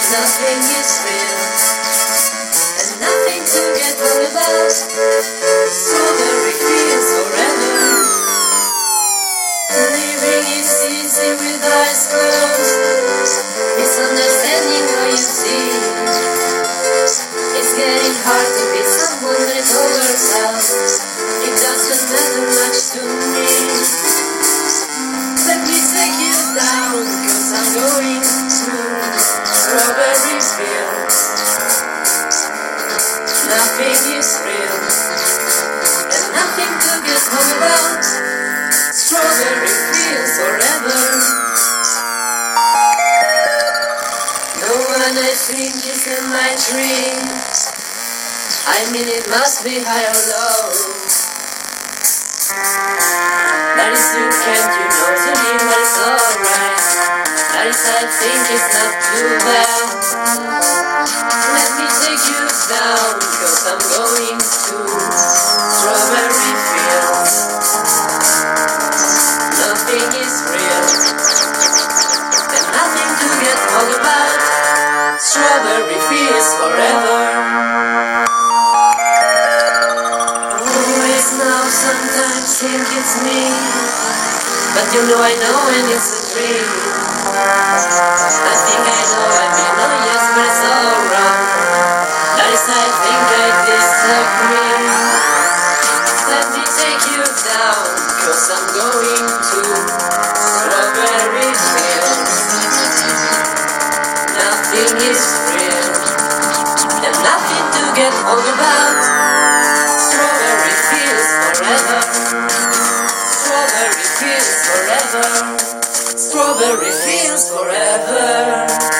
Nothing is real, and nothing to get hung about. Strawberry fields forever. Living is easy with eyes closed. Misunderstanding all you see. It's getting hard to be someone that oversells. It doesn't matter much to me. Let me take you down, 'cause I'm going to strawberry fields. Nothing is real, and nothing to get hung about. Strawberry fields forever. No one I think is in my dreams. I mean it must be high or low. That is you can't you know to me, but it's alright. That is I think it's not too bad. Let me take you down, 'cause I'm going to strawberry fields. Nothing is real, and nothing to get hung about. Strawberry fields forever. Always now, sometimes think it's me, but you know I know when it's a dream. I think I know, I mean, oh yes, but it's all wrong. That is, I think I disagree. Let me take you down, 'cause I'm going to strawberry fields. Nothing is real, and nothing to get hung about. Strawberry fields forever. Strawberry fields forever. Strawberry fields forever.